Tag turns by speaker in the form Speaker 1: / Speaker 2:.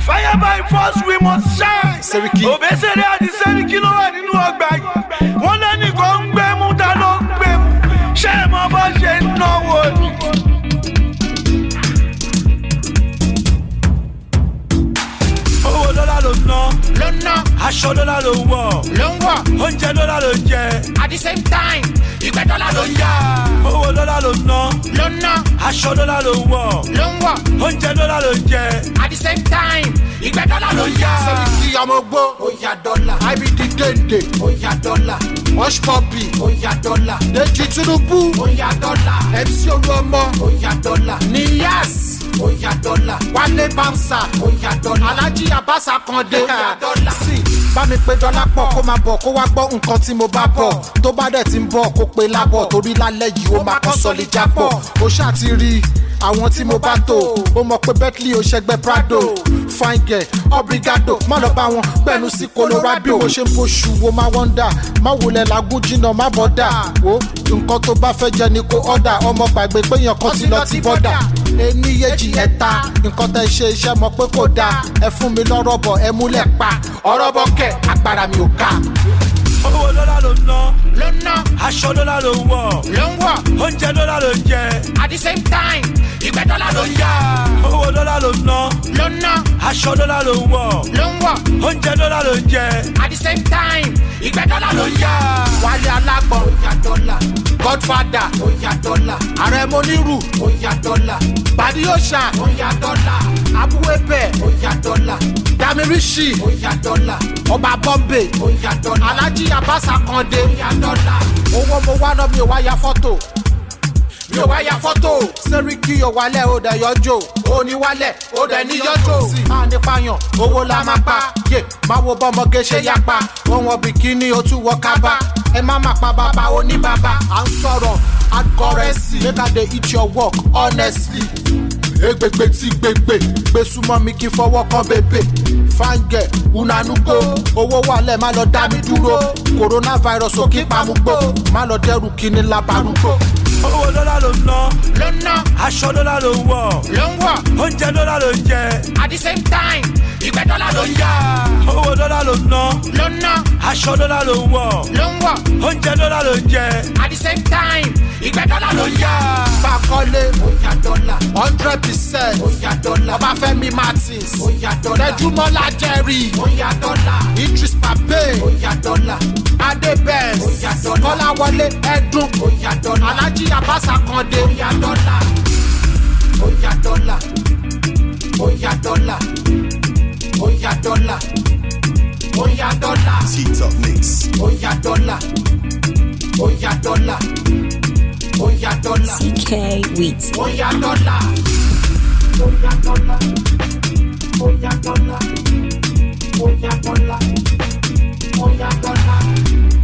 Speaker 1: Fire by force, we must shine. Obesere àti Seriki ló wà nínú ọgbà yìí. Wọ́n lẹ́nìkan ń gbé mú ta ló ń gbé mú. Ṣé ẹ mọ bó ṣe ń náwó ni? Owó dọ́là ló ná. Aṣọ dọ́là ló ń wọ̀. Oúnjẹ dọ́là ló ń jẹ.
Speaker 2: At the same time, ìgbẹ́ dọ́là ló ń yá.
Speaker 1: Owó dọ́là ló ná. Aṣọ dọ́là ló ń wọ̀. Oúnjẹ dọ́là ló ń jẹ.
Speaker 2: At the same time, ìgbẹ́ dọ́là ló ń yá.
Speaker 3: Seriki Amogbo,
Speaker 2: ó yá dọ́là.
Speaker 3: IBD Dende,
Speaker 2: ó yá dọ́là.
Speaker 3: Hush Puppy,
Speaker 2: ó yá dọ́là.
Speaker 3: Deji Tinubu,
Speaker 2: ó yá dọ́là.
Speaker 3: MC Oluomo,
Speaker 2: ó yá dọ́là.
Speaker 3: Niyas,
Speaker 2: ó yá dọ́là.
Speaker 3: Wale Bamsa,
Speaker 2: ó yá dọ́là.
Speaker 3: Alhaji Abbas Akande,
Speaker 2: ó yá dọ́là.
Speaker 3: sí bá mi pé dọ́là pọ̀ kó máa bọ̀ kó wá gbọ́ nǹkan tí mo bá bọ̀ tó bá dẹ̀ ti ń bọ̀ kó pe lábọ̀ torí lálẹ́ yìí ó máa kọ́ sọ́lé jápọ̀ ó ṣáà ti rí àwọn tí mo bá tò ó mọ̀ pé Bentley ò ṣẹgbẹ́ Prado fine girl obrigado má lọ bá wọn gbẹ̀nu sí Colorado ó ṣe ń bóṣù wo máa wọ́ndà má wulẹ̀ làágùn jìnnà má bọ́dà ó nǹkan tó bá fẹ́ jẹ ni kó ọ̀dà ọmọ gbàgbé pé èèyàn kan ti lọ ti bọ́dà ení yéjì ẹ̀ta nǹkan tẹ́ ṣe iṣẹ́ mọ̀ pé kò dáa ẹ fún mi lọ́rọ̀ bọ̀ ẹ múlẹ̀ pa ọ̀rọ̀ bọ̀ kẹ̀ agbára mi ò ká.
Speaker 1: Owó dọ́là ló ná. Aṣọ dọ́là ló ń wọ̀. Oúnjẹ dọ́là ló ń jẹ.
Speaker 2: At the same time, ìgbẹ́ dọ́là ló ń yá.
Speaker 1: Owó dọ́là ló ná. Aṣọ dọ́là ló ń wọ̀. Oúnjẹ dọ́là ló ń jẹ.
Speaker 2: At the same time, ìgbẹ́ dọ́là ló ń yá.
Speaker 3: Wálé Alágbọ̀n,
Speaker 2: ó yá dọ́là.
Speaker 3: Godfather,
Speaker 2: ó yá dọ́là.
Speaker 3: Ààrẹ Moniru,
Speaker 2: ó yá dọ́là.
Speaker 3: Badi Oṣà,
Speaker 2: ó yá dọ́là.
Speaker 3: Abuwebe,
Speaker 2: ó yá dọ́là.
Speaker 3: Damirishi,
Speaker 2: ó yá dọ́là.
Speaker 3: Ọba Bombay,
Speaker 2: ó yá dọ́là.
Speaker 3: Alhaji Abbas Akande,
Speaker 2: ó yá dọ́là.
Speaker 3: owó mo wá náà mi ò wá ya fọ́tò. Mi ò wá ya fọ́tò. Seriki ò wálẹ̀ ó dẹ̀ yọjọ́. Ó ní wálẹ̀ ó dẹ̀ ní yọjọ́. Máa nípa yàn owó la máa pa. Yé máa wo bọ́mọge ṣe yapa. Wọ́n wọ bìkíní ó tún wọ kábà. Ẹ má má pa bàbá oníbàbà. À ń sọ̀rọ̀ hard currency. Make I dey eat your work honestly. Egbegbe tí gbegbe. Gbé súnmọ́ mi kí n fọwọ́ kan bèbè. Fáńgẹ̀ unanugo. Owó wàlẹ̀ má lọ dá mi dúró. Coronavirus ò kí pamùgbò. Má lọ dẹ́rù kíní labarúgbó.
Speaker 1: Owó dọ́là ló
Speaker 2: ló ná.
Speaker 1: Aṣọ dọ́là ló ń wọ̀. Oúnjẹ dọ́là ló ń jẹ.
Speaker 2: At the same time, ìgbẹ́ dọ́là ló ń yá.
Speaker 1: Owó dọ́là ló
Speaker 2: ná.
Speaker 1: Aṣọ dọ́là ló ń wọ̀. Oúnjẹ dọ́là ló ń jẹ.
Speaker 2: At the same time, ìgbẹ́ dọ́là ló ń yá.
Speaker 3: Fákọ́lé,
Speaker 2: ó yá dọ́là.
Speaker 3: 100%.
Speaker 2: ó yá dọ́là.
Speaker 3: Ọbáfẹ́mi Martins.
Speaker 2: ó yá dọ́là.
Speaker 3: Tẹ́júmọ́lá Jerry.
Speaker 2: ó yá dọ́là.
Speaker 3: Idris Pape.
Speaker 2: ó yá dọ́là.
Speaker 3: Ade Benz.
Speaker 2: ó yá dọ́là.
Speaker 3: Kọ́láwọlé Ẹ̀dùn.
Speaker 2: ó yá dọ́là.
Speaker 3: Alhaji Abbas Akande.
Speaker 2: ó yá dọ́là. ó yá dọ́là. ó yá dọ́là. ó yá dọ́là. ó yá dọ́là.
Speaker 4: T-Top Mix.
Speaker 2: ó yá dọ́là. ó yá dọ́là. ó yá dọ́là.
Speaker 5: CK Wheat.
Speaker 2: ó yá dọ́là. ó yá dọ́là. ó yá dọ́là. ó yá dọ́là. ó yá dọ́là.